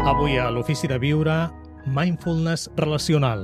Avui a l'Ofici de Viure, Mindfulness relacional.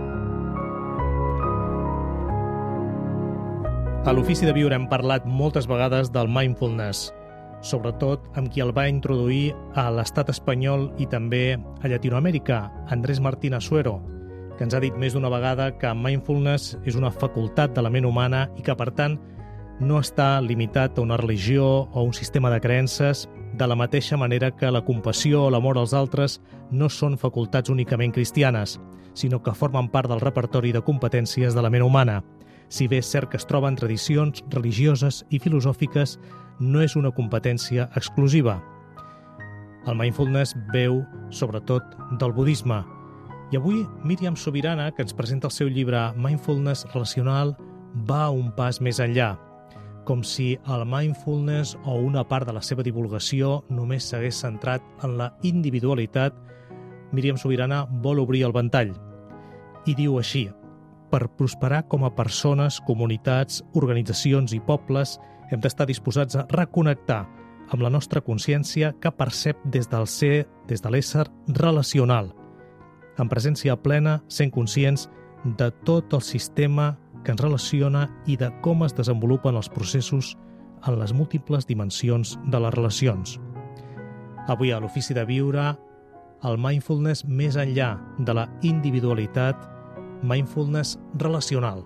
A l'Ofici de Viure hem parlat moltes vegades del mindfulness, sobretot amb qui el va introduir a l'estat espanyol i també a Llatinoamèrica, Andrés Martín Asuero, que ens ha dit més d'una vegada que mindfulness és una facultat de la ment humana i que, per tant, no està limitat a una religió o un sistema de creences, de la mateixa manera que la compassió o l'amor als altres no són facultats únicament cristianes, sinó que formen part del repertori de competències de la ment humana. Si bé és cert que es troba en tradicions religioses i filosòfiques, no és una competència exclusiva. El mindfulness veu, sobretot, del budisme. I avui Míriam Subirana, que ens presenta el seu llibre Mindfulness relacional, va un pas més enllà, com si el mindfulness o una part de la seva divulgació només s'hagués centrat en la individualitat. Míriam Subirana vol obrir el ventall i diu així: per prosperar com a persones, comunitats, organitzacions i pobles, hem d'estar disposats a reconnectar amb la nostra consciència que percep des del ser, des de l'ésser relacional, en presència plena, sent conscients de tot el sistema que ens relaciona i de com es desenvolupen els processos en les múltiples dimensions de les relacions. Avui a l'Ofici de Viure, el mindfulness més enllà de la individualitat, mindfulness relacional.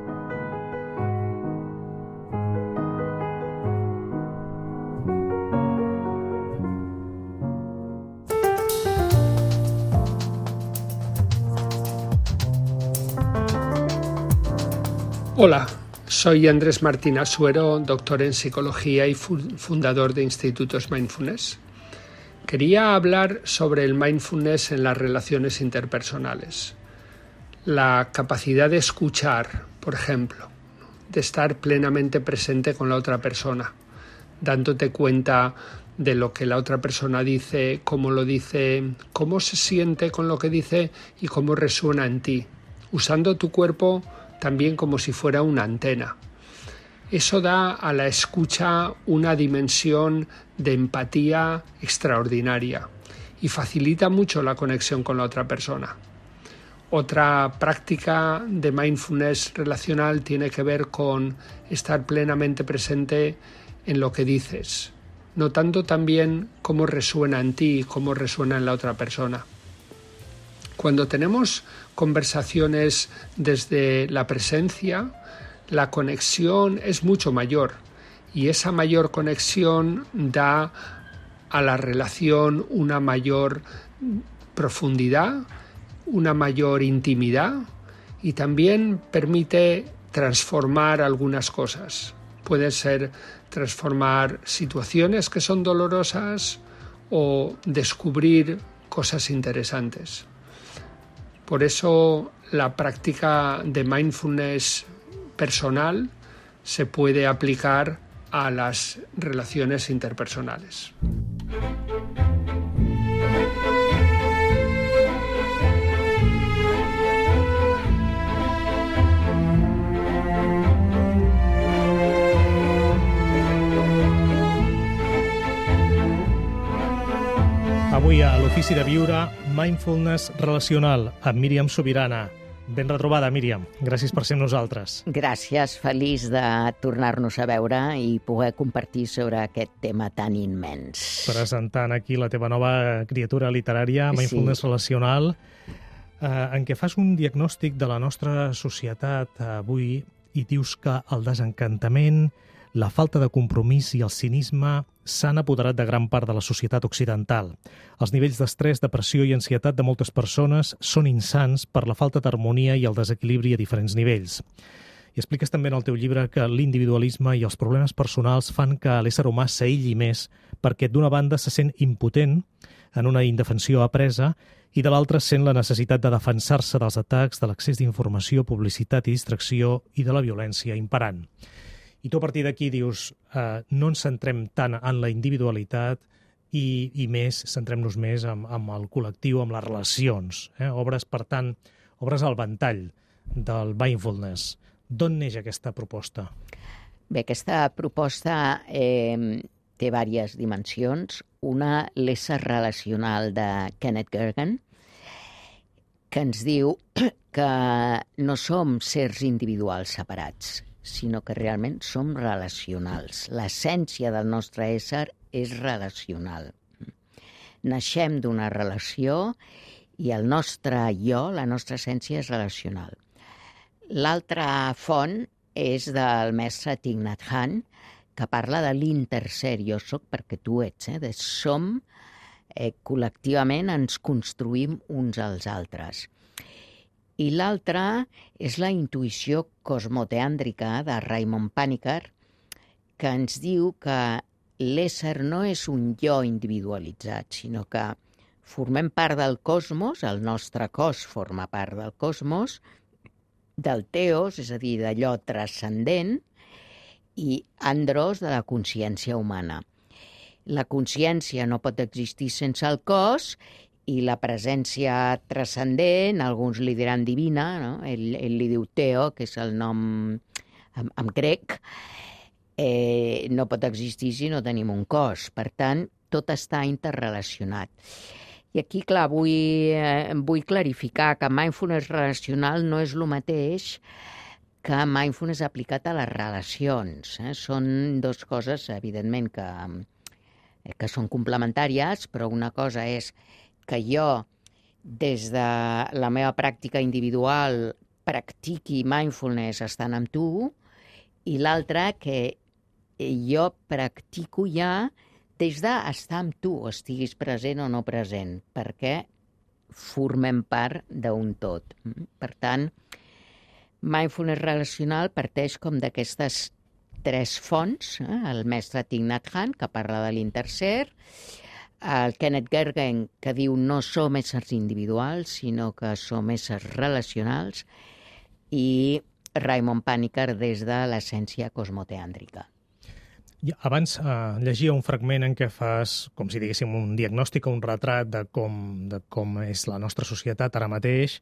Hola, soy Andrés Martín Asuero, doctor en psicología y fundador de Institutos Mindfulness. Quería hablar sobre el mindfulness en las relaciones interpersonales. La capacidad de escuchar, por ejemplo, de estar plenamente presente con la otra persona, dándote cuenta de lo que la otra persona dice, cómo lo dice, cómo se siente con lo que dice y cómo resuena en ti, usando tu cuerpo también como si fuera una antena. Eso da a la escucha una dimensión de empatía extraordinaria y facilita mucho la conexión con la otra persona. Otra práctica de mindfulness relacional tiene que ver con estar plenamente presente en lo que dices, notando también cómo resuena en ti y cómo resuena en la otra persona. Cuando tenemos conversaciones desde la presencia, la conexión es mucho mayor y esa mayor conexión da a la relación una mayor profundidad, una mayor intimidad y también permite transformar algunas cosas. Puede ser transformar situaciones que son dolorosas o descubrir cosas interesantes. Por eso la práctica de mindfulness personal se puede aplicar a las relaciones interpersonales. Avui a l'Ofici de Viure, Mindfulness relacional, amb Míriam Subirana. Ben retrobada, Míriam. Gràcies per ser amb nosaltres. Gràcies, feliç de tornar-nos a veure i poder compartir sobre aquest tema tan immens. Presentant aquí la teva nova criatura literària, Mindfulness relacional, en què fas un diagnòstic de la nostra societat avui i dius que el desencantament, la falta de compromís i el cinisme s'han apoderat de gran part de la societat occidental. Els nivells d'estrès, depressió i ansietat de moltes persones són insans per la falta d'harmonia i el desequilibri a diferents nivells. I expliques també en el teu llibre que l'individualisme i els problemes personals fan que l'ésser humà s'aïlli més perquè d'una banda se sent impotent en una indefensió apresa i de l'altra sent la necessitat de defensar-se dels atacs, de l'accés d'informació, publicitat i distracció i de la violència imperant. I tu a partir d'aquí dius, no ens centrem tant en la individualitat i més, centrem-nos més en el col·lectiu, en les relacions. Obres, per tant, obres el ventall del mindfulness. D'on neix aquesta proposta? Bé, aquesta proposta té diverses dimensions. una, l'ésser relacional de Kenneth Gergen, que ens diu que no som sers individuals separats, sinó que realment som relacionals. L'essència del nostre ésser és relacional. Naixem d'una relació i el nostre jo, la nostra essència, és relacional. L'altra font és del mestre Thich Nhat Hanh, que parla de l'interser, jo soc perquè tu ets, de som, col·lectivament ens construïm uns als altres. I l'altra és la intuïció cosmoteàndrica de Raymond Panikkar, que ens diu que l'ésser no és un jo individualitzat, sinó que formem part del cosmos, el nostre cos forma part del cosmos, del teos, és a dir, d'allò transcendent, i andros, de la consciència humana. La consciència no pot existir sense el cos i la presència transcendent, alguns li diran divina, no? Ell li diu Teo, que és el nom en grec, no pot existir si no tenim un cos. Per tant, tot està interrelacionat. I aquí, clar, vull clarificar que mindfulness relacional no és el mateix que mindfulness aplicat a les relacions. Són dues coses, evidentment, que són complementàries, però una cosa és que jo, des de la meva pràctica individual, practiqui mindfulness estant amb tu, i l'altra que jo practico ja des d'estar amb tu, estiguis present o no present, perquè formem part d'un tot. Per tant, mindfulness relacional parteix com d'aquestes tres fonts, el mestre Thich Nhat Hanh, que parla de l'interser, el Kenneth Gergen, que diu no som éssers individuals, sinó que som éssers relacionals, i Raymond Panikkar des de l'essència cosmoteàndrica. Abans llegia un fragment en què fas, com si diguéssim, un diagnòstic o un retrat de com és la nostra societat ara mateix,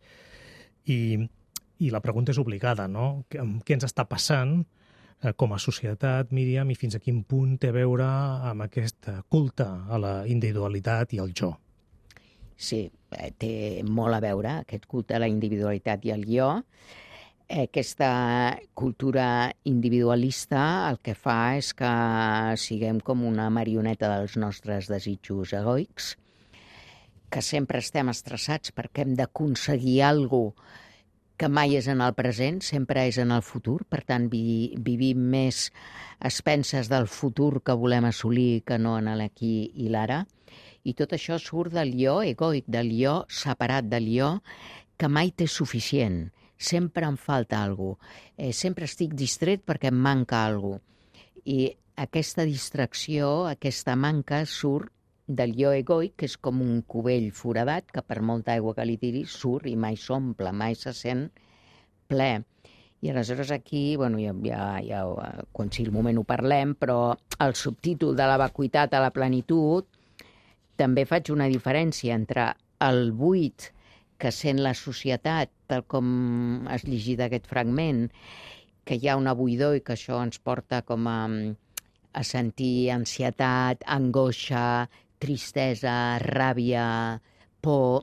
i la pregunta és obligada, no? Què ens està passant com a societat, Míriam, i fins a quin punt té a veure amb aquest culte a la individualitat i al jo? Sí, té molt a veure aquest culte a la individualitat i al jo. Aquesta cultura individualista el que fa és que siguem com una marioneta dels nostres desitjos egoics, que sempre estem estressats perquè hem d'aconseguir alguna cosa que mai és en el present, sempre és en el futur, per tant vivim més a expenses del futur que volem assolir que no en l'aquí i l'ara, i tot això surt del jo egoic, del jo separat, del jo que mai té suficient. Sempre em falta alguna cosa, sempre estic distret perquè em manca alguna cosa. I aquesta distracció, aquesta manca surt del jo egoic, que és com un cubell foradat, que per molta aigua que li tiri surt i mai s'omple, mai se sent ple. I aleshores aquí, ja quan sigui el moment ho parlem, però el subtítol de la vacuïtat a la plenitud també faig una diferència entre el buit que sent la societat, tal com has llegit aquest fragment, que hi ha una buidor i que això ens porta com a sentir ansietat, angoixa, tristesa, ràbia, por,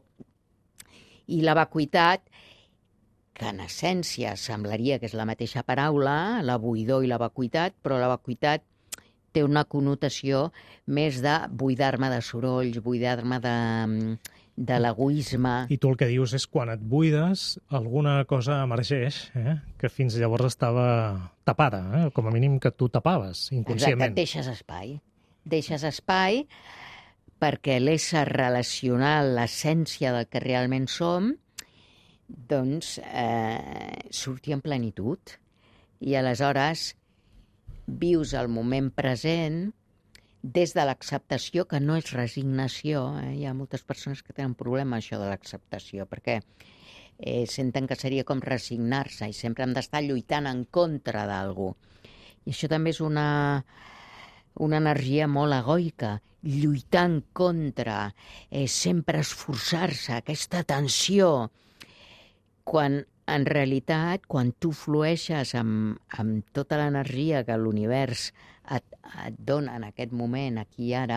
i la vacuïtat, que en essència semblaria que és la mateixa paraula, la buidor i la vacuïtat, però la vacuïtat té una connotació més de buidar-me de sorolls, buidar-me de l'egoisme. I tu el que dius és quan et buides, alguna cosa emergeix, que fins llavors estava tapada, com a mínim que tu tapaves inconscientment. Exacte, deixes espai perquè l'ésser relacional, l'essència del que realment som, doncs surti en plenitud. I aleshores vius el moment present des de l'acceptació, que no és resignació. Hi ha moltes persones que tenen problema això de l'acceptació, perquè senten que seria com resignar-se i sempre hem d'estar lluitant en contra d'algú. I això també és una energia molt egoica, lluitar en contra, sempre esforçar-se, aquesta tensió, quan en realitat, quan tu flueixes amb tota l'energia que l'univers et dona en aquest moment, aquí i ara,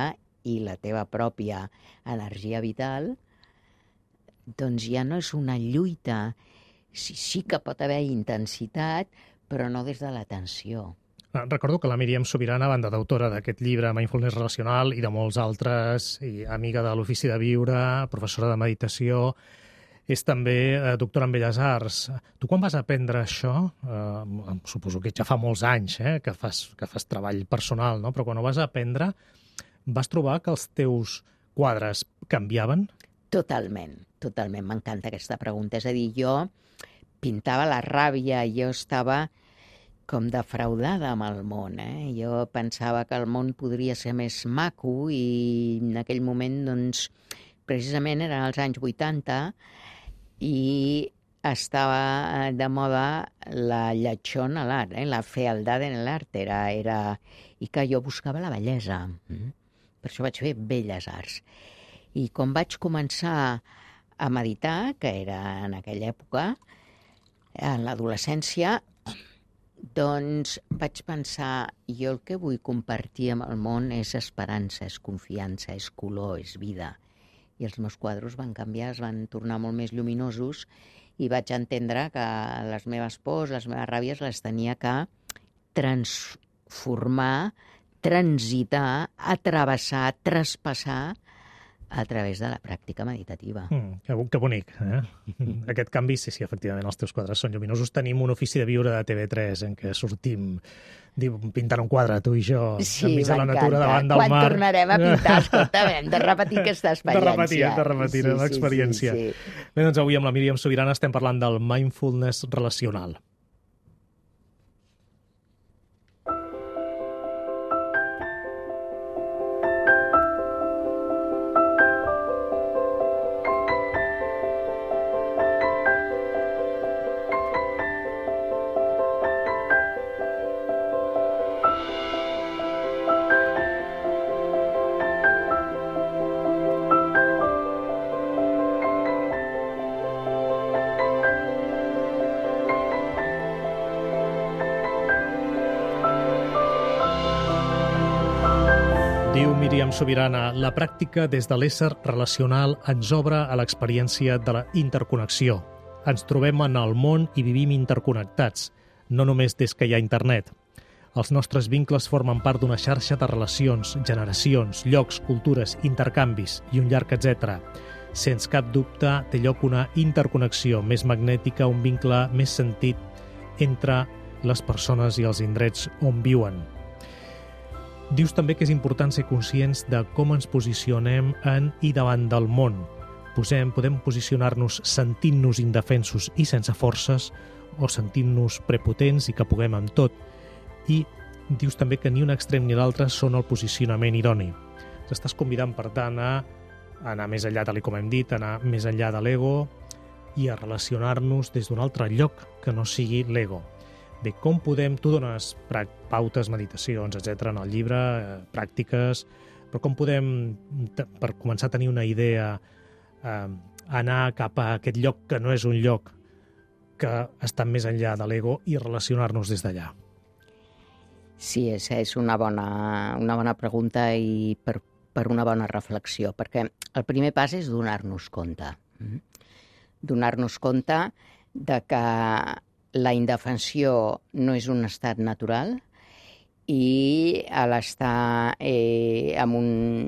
i la teva pròpia energia vital, doncs ja no és una lluita. Sí que pot haver intensitat, però no des de la tensió. Recordo que la Míriam Subirana, a banda d'autora d'aquest llibre Mindfulness Relacional i de molts altres, i amiga de l'Ofici de Viure, professora de meditació, és també doctora en Belles Arts. Tu quan vas aprendre això, suposo que ja fa molts anys que fas treball personal, no? Però quan ho vas aprendre, vas trobar que els teus quadres canviaven? Totalment. M'encanta aquesta pregunta. És a dir, jo pintava la ràbia, jo estava com defraudada amb el món. Jo pensava que el món podria ser més maco i en aquell moment, doncs, precisament eren els anys 80 i estava de moda la lletjor en l'art, la fealdad en l'art, i que jo buscava la bellesa. Per això vaig fer Belles Arts. I quan vaig començar a meditar, que era en aquella època, en l'adolescència, doncs vaig pensar, jo el que vull compartir amb el món és esperança, és confiança, és color, és vida. I els meus quadros van canviar, es van tornar molt més lluminosos i vaig entendre que les meves pors, les meves ràbies les tenia que transformar, transitar, atravessar, traspassar a través de la pràctica meditativa. Que bonic, Aquest canvi, sí, efectivament, els teus quadres són lluminosos. Tenim un Ofici de Viure de TV3 en què sortim pintant un quadre, tu i jo, enmig de la natura, davant del mar. Quan tornarem a pintar, escolta, hem de repetir aquesta experiència. De repetir l'experiència. Sí. Bé, doncs avui amb la Míriam Subirana estem parlant del mindfulness relacional. Diu Míriam Subirana, la pràctica des de l'ésser relacional ens obre a l'experiència de la interconnexió. Ens trobem en el món i vivim interconnectats, no només des que hi ha internet. Els nostres vincles formen part d'una xarxa de relacions, generacions, llocs, cultures, intercanvis i un llarg etc. Sens cap dubte té lloc una interconnexió més magnètica, un vincle més sentit entre les persones i els indrets on viuen. Dius també que és important ser conscients de com ens posicionem en i davant del món. Podem posicionar-nos sentint-nos indefensos i sense forces o sentint-nos prepotents i que puguem amb tot. I dius també que ni un extrem ni l'altre són el posicionament idoni. T'estàs convidant, per tant, a anar més enllà, tal com hem dit, a anar més enllà de l'ego i a relacionar-nos des d'un altre lloc que no sigui l'ego. Bé, com podem... Tu dones pautes, meditacions, etc. en el llibre, pràctiques, però com podem, per començar a tenir una idea, anar cap a aquest lloc que no és un lloc que està més enllà de l'ego i relacionar-nos des d'allà? Sí, és una bona pregunta i per una bona reflexió, perquè el primer pas és donar-nos compte. Donar-nos compte de que la indefensió no és un estat natural i l'estar amb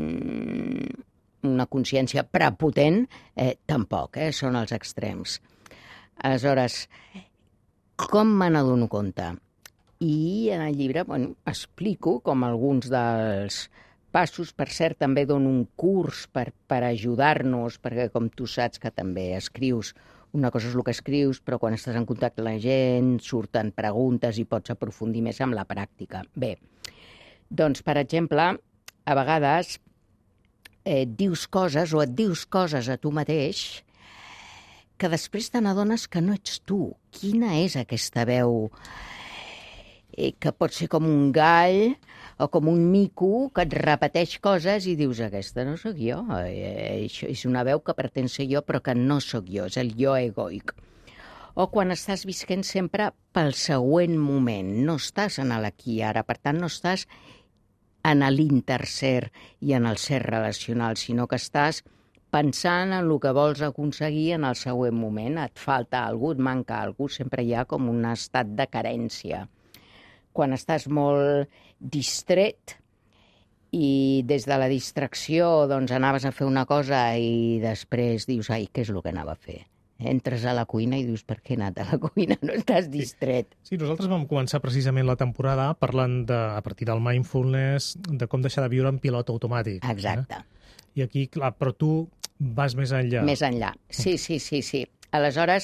una consciència prepotent tampoc, són els extrems. Aleshores, com me n'adono compte? I en el llibre explico com alguns dels passos, per cert, també dono un curs per ajudar-nos, perquè com tu saps que també escrius, una cosa és el que escrius, però quan estàs en contacte amb la gent surten preguntes i pots aprofundir més amb la pràctica. Bé, doncs, per exemple, a vegades dius coses o et dius coses a tu mateix que després te n'adones que no ets tu. Quina és aquesta veu que pot ser com un gall o com un mico que et repeteix coses i dius, aquesta no sóc jo. És una veu que pretén ser jo però que no sóc jo, és el jo egoic. O quan estàs visquent sempre pel següent moment, no estàs en l'aquí i ara, per tant no estàs en l'interser i en el ser relacional, sinó que estàs pensant en el que vols aconseguir en el següent moment. Et falta alguna cosa, et manca alguna cosa, sempre hi ha com un estat de carència. Quan estàs molt distret i des de la distracció doncs, anaves a fer una cosa i després dius, ai, què és el que anava a fer? Entres a la cuina i dius, per què he anat a la cuina? No estàs distret. Sí, nosaltres vam començar precisament la temporada parlant, a partir del mindfulness, de com deixar de viure en pilot automàtic. Exacte. I aquí, clar, però tu vas més enllà. Més enllà, sí. Aleshores,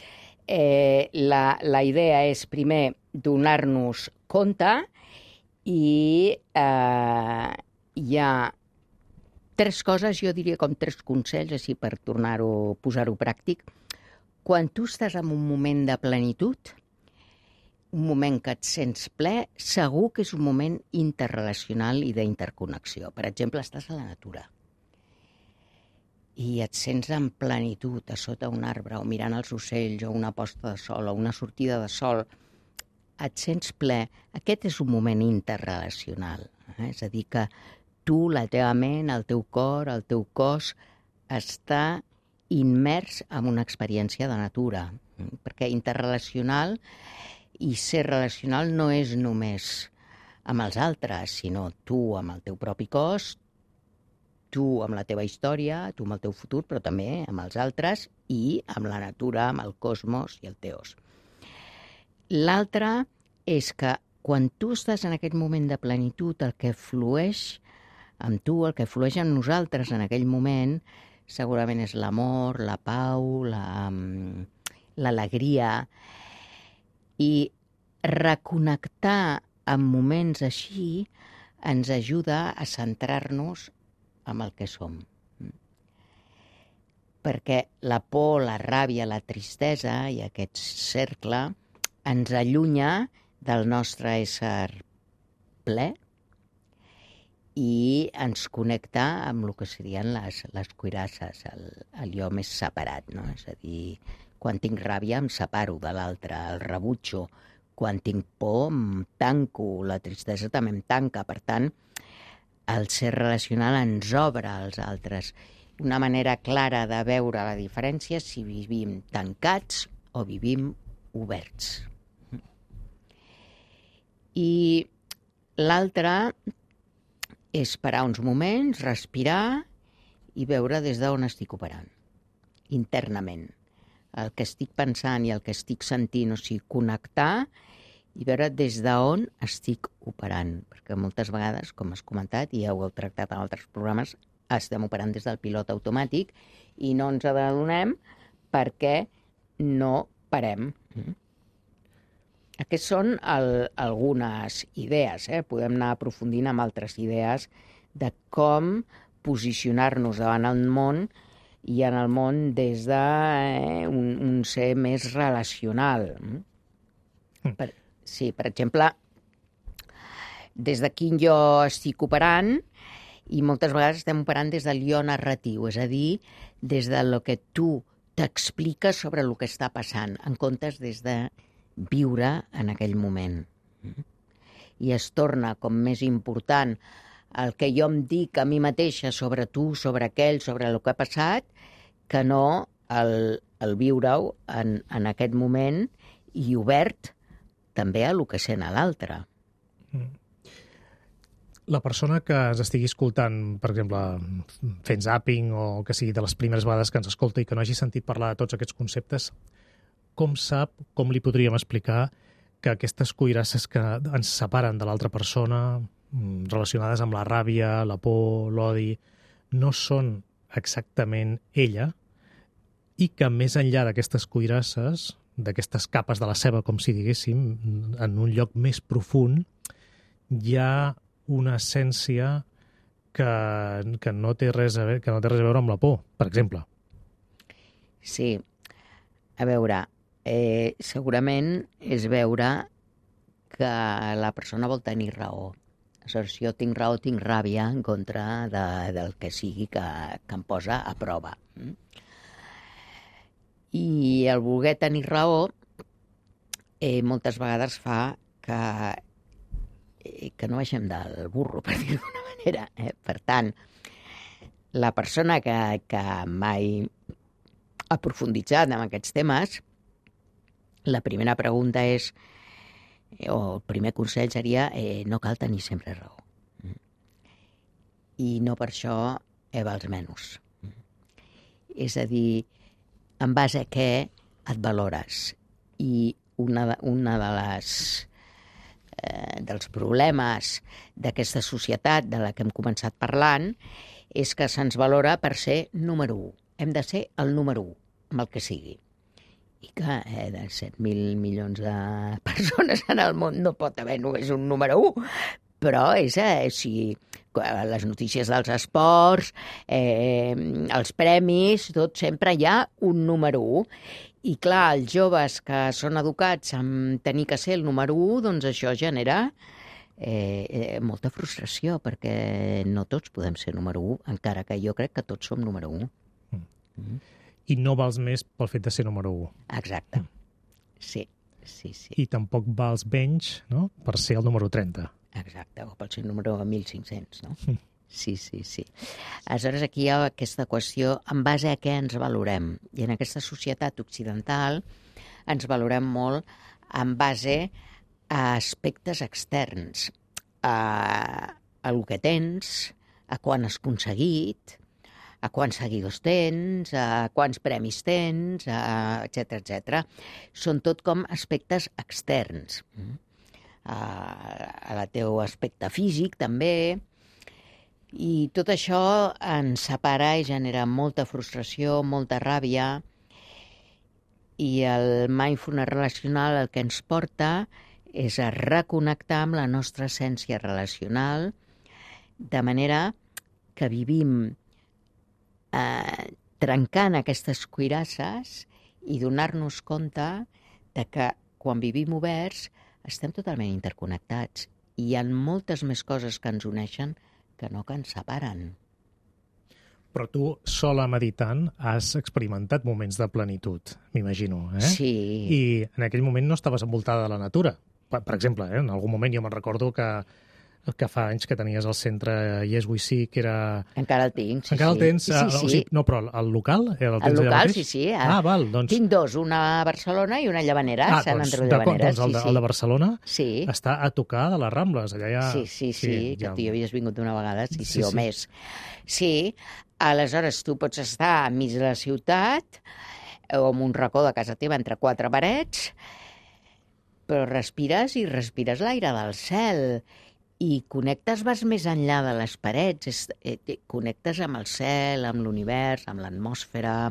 la idea és primer donar-nos compte i hi ha 3 coses, jo diria com 3 consells, així per posar-ho pràctic. Quan tu estàs en un moment de plenitud, un moment que et sents ple, segur que és un moment interrelacional i d'interconnexió. Per exemple, estàs a la natura i et sents en plenitud a sota un arbre o mirant els ocells o una posta de sol o una sortida de sol, et sents ple. Aquest és un moment interrelacional. És a dir, que tu, la teva ment, el teu cor, el teu cos, està immers en una experiència de natura. Perquè interrelacional i ser relacional no és només amb els altres, sinó tu amb el teu propi cos, tu amb la teva història, tu amb el teu futur, però també amb els altres i amb la natura, amb el cosmos i el teos. L'altre és que quan tu estàs en aquest moment de plenitud, el que flueix amb tu, el que flueix amb nosaltres en aquell moment, segurament és l'amor, la pau, l'alegria. I reconnectar amb moments així ens ajuda a centrar-nos en el que som. Perquè la por, la ràbia, la tristesa i aquest cercle ens allunya del nostre ésser ple i ens connecta amb el que serien les cuirasses, el jo més separat, no? És a dir, quan tinc ràbia em separo de l'altre, el rebutjo. Quan tinc por em tanco, la tristesa també em tanca. Per tant, el ser relacional ens obre als altres. Una manera clara de veure la diferència és si vivim tancats o vivim oberts. I l'altre és parar uns moments, respirar i veure des d'on estic operant, internament. El que estic pensant i el que estic sentint, o sigui, connectar i veure des d'on estic operant. Perquè moltes vegades, com has comentat, i ja ho heu tractat en altres programes, estem operant des del pilot automàtic i no ens adonem perquè no parem. Aquestes són algunes idees. Podem anar aprofundint amb altres idees de com posicionar-nos davant el món i en el món des d'un ser més relacional. Sí, per exemple, des de quin jo estic operant, i moltes vegades estem operant des del jo narratiu, és a dir, des de lo que tu t'expliques sobre el que està passant, en comptes des de viure en aquell moment. I es torna com més important el que jo em dic a mi mateixa sobre tu, sobre aquell, sobre el que ha passat, que no el viure-ho en aquest moment i obert també a el que sent a l'altre. La persona que ens estigui escoltant, per exemple, fent zapping o que sigui de les primeres vegades que ens escolta i que no hagi sentit parlar de tots aquests conceptes, com sap, com li podríem explicar que aquestes cuirasses que ens separen de l'altra persona, relacionades amb la ràbia, la por, l'odi, no són exactament ella i que més enllà d'aquestes cuirasses, d'aquestes capes de la ceba, com si diguéssim, en un lloc més profund, hi ha una essència que no té res a veure amb la por, per exemple. Sí. A veure, segurament és veure que la persona vol tenir raó. Aleshores, si jo tinc raó, tinc ràbia en contra del que sigui que em posa a prova. I el voler tenir raó moltes vegades fa que que no baixem del burro, per dir-ho d'alguna manera. Per tant, la persona que mai ha profunditzat en aquests temes, la primera pregunta és, o el primer consell seria, no cal tenir sempre raó. I no per això vals menys. És a dir, en base a què et valores. I una de les dels problemes d'aquesta societat de la que hem començat parlant és que se'ns valora per ser número 1. Hem de ser el número 1, amb el que sigui. I que de 7.000 milions de persones en el món no pot haver només un número 1, però és si les notícies dels esports, els premis, tot sempre hi ha un número 1. I clar, els joves que són educats en tenir que ser el número 1, doncs això genera molta frustració, perquè no tots podem ser número 1, encara que jo crec que tots som número 1. I no vals més pel fet de ser número 1. Exacte. Sí. I tampoc vals menys, no?, per ser el número 30. Exacte, o pel ser el número 1.500, no? Sí. Aleshores, aquí hi ha aquesta qüestió en base a què ens valorem. I en aquesta societat occidental ens valorem molt en base a aspectes externs, a el que tens, a quan has aconseguit, a quants seguidors tens, a quants premis tens, etc. Són tot com aspectes externs. A el teu aspecte físic, també. I tot això ens separa i genera molta frustració, molta ràbia. I el mindfulness relacional el que ens porta és a reconnectar amb la nostra essència relacional, de manera que vivim trencant aquestes cuirasses i donar-nos compte de que quan vivim oberts estem totalment interconnectats i hi ha moltes més coses que ens uneixen que no que ens separen. Però tu, sola meditant, has experimentat moments de plenitud, m'imagino, Sí. I en aquell moment no estaves envoltada de la natura. Per exemple, en algun moment jo me'n recordo que fa anys que tenies el centre Yes We See, que era... Encara el tinc, sí. Encara el tens? Sí. O sigui, no, però el local? El local, sí. Val, doncs... Tinc dos, una a Barcelona i una a Llavanera, Sant Andreu de Llavanera. Doncs el de Barcelona sí. Està a tocar de les Rambles, allà ja... Sí, que tu hi havies vingut una vegada, sí, o més. Sí, aleshores tu pots estar enmig de la ciutat o en un racó de casa teva entre quatre parets, però respires l'aire del cel i connectes, vas més enllà de les parets, connectes amb el cel, amb l'univers, amb l'atmosfera.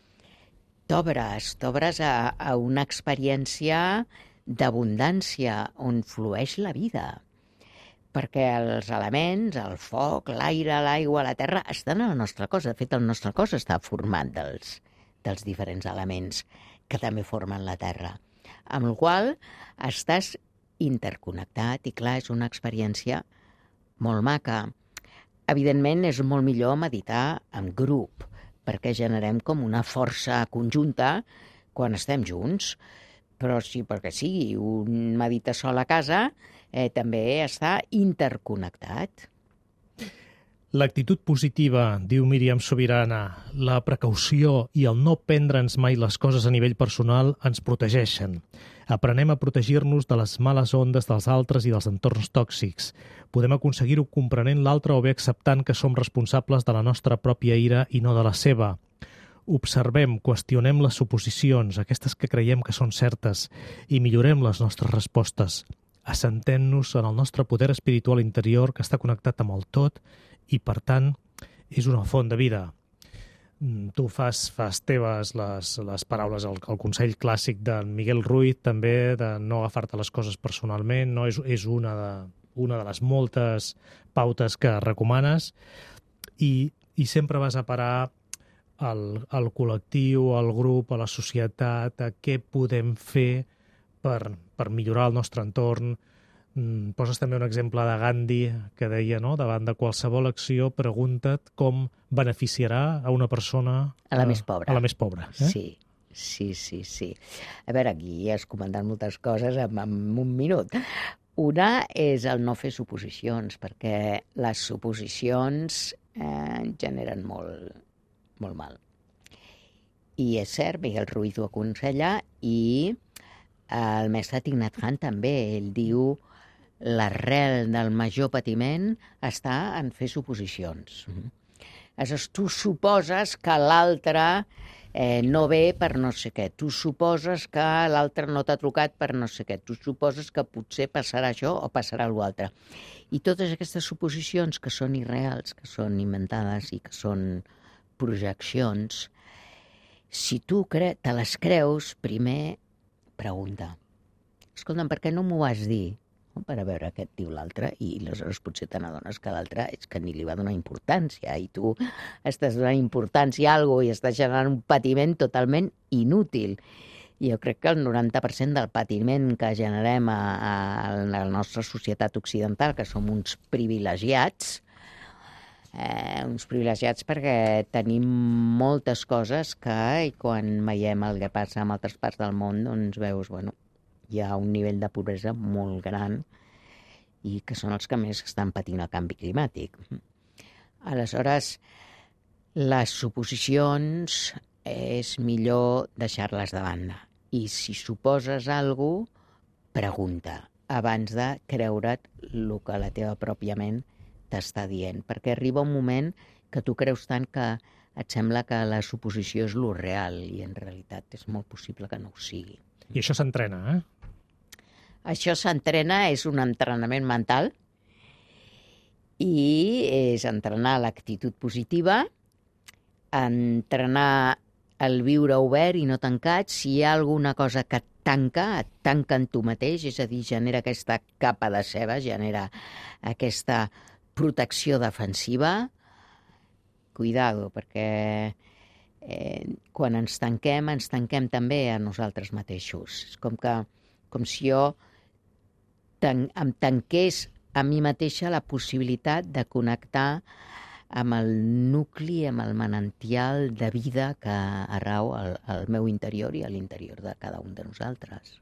T'obres a una experiència d'abundància on flueix la vida. Perquè els elements, el foc, l'aire, l'aigua, la terra, estan a la nostra cos. De fet, el nostre cos està format dels diferents elements que també formen la terra. Amb la qual estàs interconnectat i, clar, és una experiència molt maca. Evidentment, és molt millor meditar en grup, perquè generem com una força conjunta quan estem junts. Però sí, perquè sigui un medita sol a casa, també està interconnectat. L'actitud positiva, diu Míriam Sobirana, la precaució i el no prendre'ns mai les coses a nivell personal ens protegeixen. Aprenem a protegir-nos de les males ondes dels altres i dels entorns tòxics. Podem aconseguir-ho comprenent l'altre o bé acceptant que som responsables de la nostra pròpia ira i no de la seva. Observem, qüestionem les suposicions, aquestes que creiem que són certes, i millorem les nostres respostes. Assentem-nos en el nostre poder espiritual interior que està connectat amb el tot i, per tant, és una font de vida. Tu fas teves les paraules, el consell clàssic d'en Miguel Ruiz, també, de no agafar-te les coses personalment, no? És una de les moltes pautes que recomanes i sempre vas a parar al col·lectiu, al grup, a la societat, a què podem fer per millorar el nostre entorn. Poses també un exemple de Gandhi que deia, no?, davant de qualsevol acció, pregunta't com beneficiarà a una persona... A la més pobra. A la més pobra. Sí. A veure, aquí has comentat moltes coses en un minut, Una és el no fer suposicions, perquè les suposicions generen molt mal. I és cert, Miguel Ruiz ho aconsella, i el mestre Thich Nhat Hanh també, ell diu l'arrel del major patiment està en fer suposicions. Aleshores, tu suposes que l'altre no ve per no sé què, tu suposes que l'altre no t'ha trucat per no sé què, tu suposes que potser passarà això o passarà l'altre. I totes aquestes suposicions que són irreals, que són inventades i que són projeccions, si tu te les creus, primer pregunta. Escolta'm, per què no m'ho vas dir? Per a veure què et diu l'altre, i aleshores potser te n'adones que l'altre és que ni li va donar importància, i tu estàs donant importància a alguna cosa i estàs generant un patiment totalment inútil. I jo crec que el 90% del patiment que generem a la nostra societat occidental, que som uns privilegiats perquè tenim moltes coses que quan veiem el que passa en altres parts del món, doncs veus, hi ha un nivell de pobresa molt gran i que són els que més estan patint el canvi climàtic. Aleshores, les suposicions és millor deixar-les de banda. I si suposes alguna cosa, pregunta abans de creure't el que la teva pròpia ment t'està dient, perquè arriba un moment que tu creus tant que et sembla que la suposició és lo real i en realitat és molt possible que no ho sigui. I això s'entrena, Això s'entrena, és un entrenament mental i és entrenar l'actitud positiva, entrenar el viure obert i no tancat. Si hi ha alguna cosa que et tanca en tu mateix, és a dir, genera aquesta capa de ceba, genera aquesta protecció defensiva, cuidado, perquè quan ens tanquem també a nosaltres mateixos. És com si jo em tanqués a mi mateixa la possibilitat de connectar amb el nucli, amb el manantial de vida que arrau al meu interior i a l'interior de cada un de nosaltres.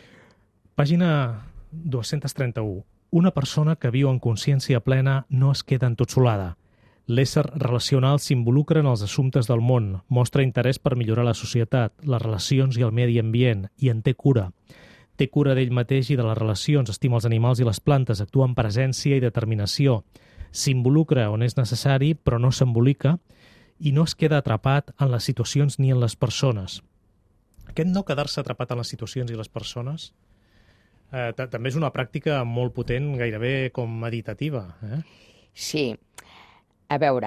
Pàgina 231. Una persona que viu en consciència plena no es queda entotsolada. L'ésser relacional s'involucra en els assumptes del món, mostra interès per millorar la societat, les relacions i el medi ambient, i en té cura. Té cura d'ell mateix i de les relacions, estima els animals i les plantes, actua amb presència i determinació, s'involucra on és necessari, però no s'embolica, i no es queda atrapat en les situacions ni en les persones. Aquest no quedar-se atrapat en les situacions i les persones també és una pràctica molt potent, gairebé com meditativa. Sí. A veure,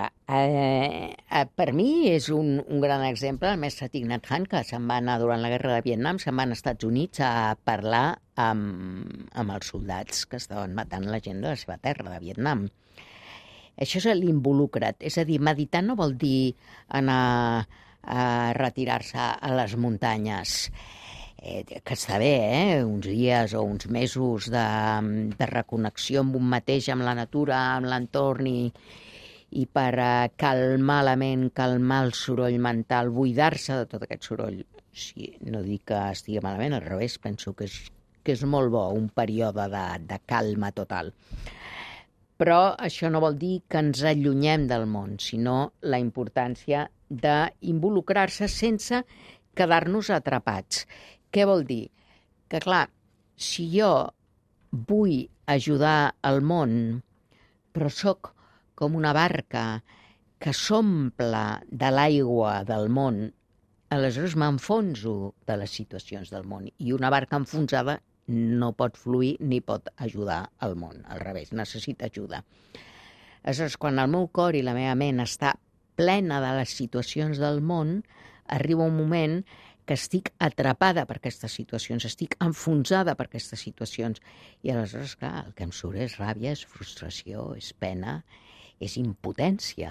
per mi és un gran exemple el mestre Thich Nhat Hanh, que se'n va anar durant la guerra de Vietnam, se'n va als Estats Units a parlar amb els soldats que estaven matant la gent de la seva terra, de Vietnam. Això és l'involucra't, és a dir, meditar no vol dir anar a retirar-se a les muntanyes, que està bé, uns dies o uns mesos de reconnexió amb un mateix, amb la natura, amb l'entorn, i per calmar la ment, calmar el soroll mental, buidar-se de tot aquest soroll. Sí, no dic que estigui malament, al revés, penso que és molt bo un període de calma total. Però això no vol dir que ens allunyem del món, sinó la importància d'involucrar-se sense quedar-nos atrapats. Què vol dir? Que, clar, si jo vull ajudar el món, però sóc com una barca que s'omple de l'aigua del món, aleshores m'enfonso de les situacions del món. I una barca enfonsada no pot fluir ni pot ajudar al món. Al revés, necessita ajuda. Aleshores, quan el meu cor i la meva ment està plena de les situacions del món, arriba un moment que estic atrapada per aquestes situacions, estic enfonsada per aquestes situacions. I aleshores, clar, el que em surt és ràbia, és frustració, és pena, és impotència.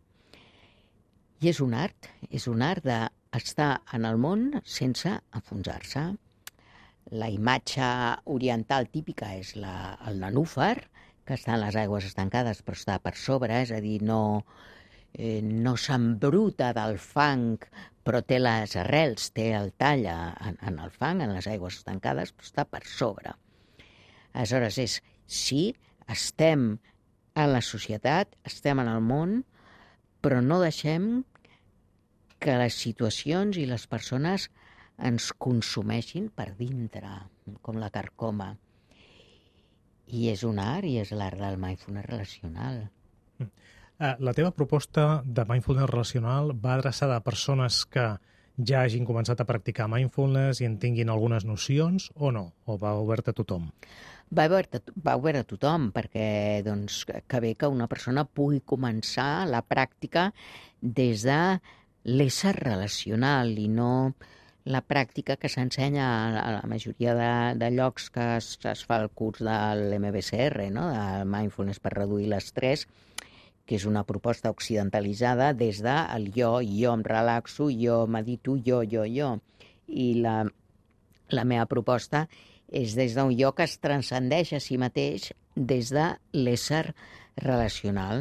I és un art d'estar en el món sense enfonsar-se. La imatge oriental típica és el nenúfar, que està en les aigües estancades però està per sobre, és a dir, no s'embruta del fang, però té les arrels, té el tall en el fang, en les aigües estancades, però està per sobre. Aleshores, sí, estem en la societat, estem en el món, però no deixem que les situacions i les persones ens consumeixin per dintre, com la carcoma. I és un art, i és l'art del mindfulness relacional. La teva proposta de mindfulness relacional va adreçada a persones que ja hagin començat a practicar mindfulness i en tinguin algunes nocions o no? O va obert a tothom? Va obert a tothom, perquè doncs, que bé que una persona pugui començar la pràctica des de l'ésser relacional i no la pràctica que s'ensenya a la majoria de llocs que es fa el curs de l'MBSR, no? De Mindfulness per reduir l'estrès, que és una proposta occidentalitzada des del jo em relaxo, jo medito, jo. I la meva proposta és des d'un jo que es transcendeix a si mateix des de l'ésser relacional.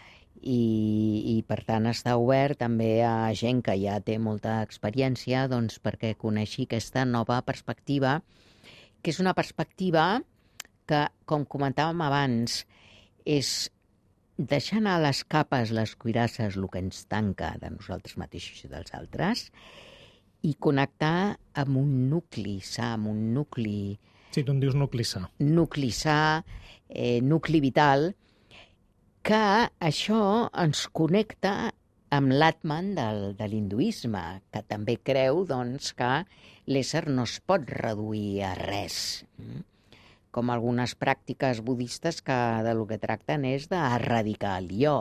I per tant està obert també a gent que ja té molta experiència doncs, perquè coneixi aquesta nova perspectiva, que és una perspectiva que, com comentàvem abans, és deixar anar les capes, les cuirasses, el que ens tanca de nosaltres mateixos i dels altres, i connectar amb un nucli sa, amb un nucli... Sí, tu en dius nucli sa. Nucli sa, nucli vital, que això ens connecta amb l'Atman de l'hinduisme, que també creu doncs, que l'ésser no es pot reduir a res. Com algunes pràctiques budistes que del que tracten és d'erradicar el jo.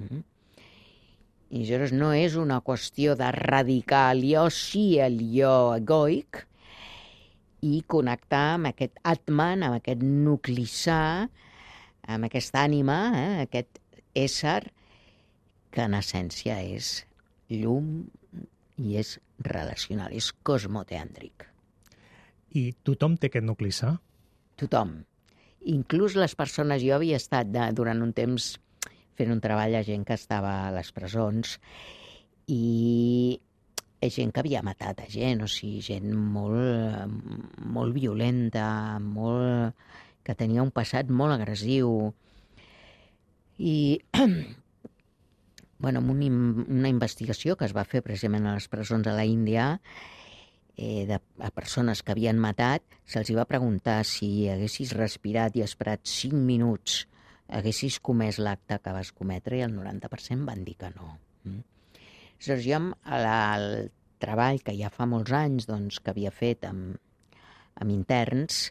I llavors no és una qüestió d'erradicar el jo, sí el jo egoic, i connectar amb aquest Atman, amb aquest nucli sa, amb aquesta ànima, aquest ésser, que en essència és llum i és relacional, és cosmoteàndric. I tothom té aquest nucli sa? Tothom. Inclús les persones... Jo havia estat durant un temps fent un treball a gent que estava a les presons i gent que havia matat a gent, o sigui, gent molt violenta, que tenia un passat molt agressiu. I amb una investigació que es va fer precisament a les presons a la Índia, a persones que havien matat, se'ls va preguntar si haguessis respirat i esperat 5 minuts, haguessis comès l'acte que vas cometre, i el 90% van dir que no. Llavors jo, el treball que ja fa molts anys doncs, que havia fet amb interns,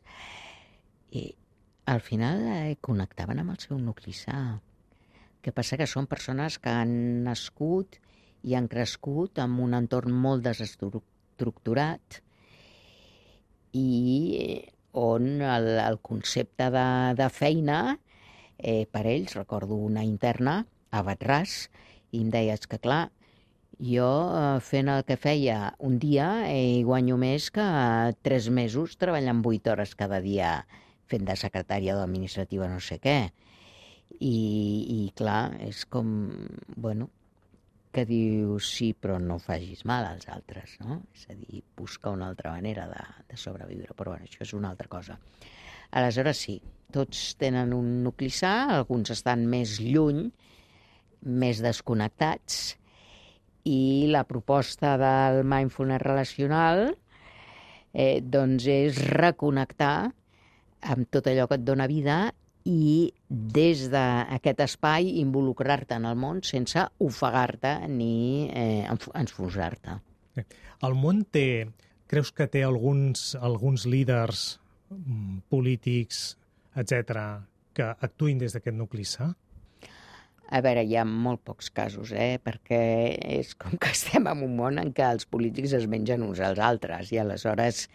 al final connectaven amb el seu nucli sa. El que passa que són persones que han nascut i han crescut en un entorn molt desestructurat i on el concepte de feina per ells, recordo una interna a Batràs, i em deia que clar, jo fent el que feia un dia guanyo més que 3 mesos treballant 8 hores cada dia fent de secretària administrativa no sé què. I clar, és com, que dius sí, però no facis mal als altres, no? És a dir, busca una altra manera de sobreviure, però això és una altra cosa. Aleshores sí, tots tenen un nucli sa, alguns estan més lluny, més desconnectats, i la proposta del mindfulness relacional doncs és reconnectar amb tot allò que et dona vida i des d'aquest espai involucrar-te en el món sense ofegar-te ni enfonsar-te. El món creus que té alguns líders polítics, etc., que actuïn des d'aquest nucli sa? A veure, hi ha molt pocs casos, perquè és com que estem en un món en què els polítics es mengen uns als altres i aleshores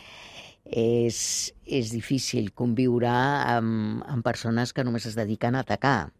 és difícil conviure amb persones que només es dediquen a atacar.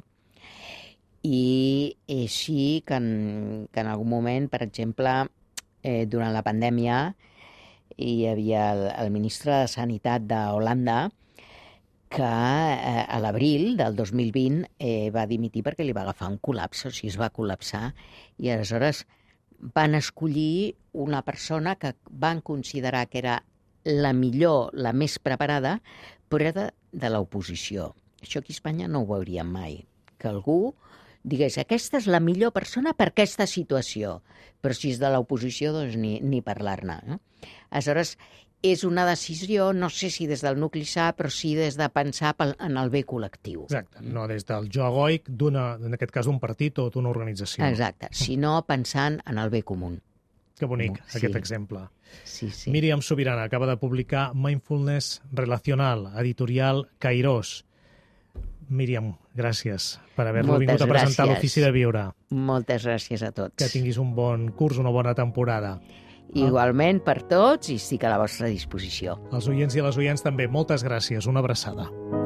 I sí que en algun moment, per exemple, durant la pandèmia, hi havia el ministre de Sanitat d'Holanda que a l'abril del 2020 va dimitir perquè li va agafar un col·lapse, o sigui, es va col·lapsar, i aleshores van escollir una persona que van considerar que era la millor, la més preparada, però de l'oposició. Això aquí a Espanya no ho veuríem mai, que algú digués aquesta és la millor persona per aquesta situació, però si és de l'oposició, doncs ni parlar-ne. No? Aleshores, és una decisió, no sé si des del nucli SA, però sí des de pensar en el bé col·lectiu. Exacte, no des del jo egoic, en aquest cas d'un partit o d'una organització. Exacte, sinó pensant en el bé comú. Que bonic, Sí. aquest exemple. Sí, sí. Míriam Subirana acaba de publicar Mindfulness Relacional, editorial Cairós. Míriam, gràcies per haver-lo vingut a presentar a l'Ofici de Viure. Moltes gràcies a tots. Que tinguis un bon curs, una bona temporada. Igualment per tots i estic a la vostra disposició. Els oients i les oients també, moltes gràcies. Una abraçada.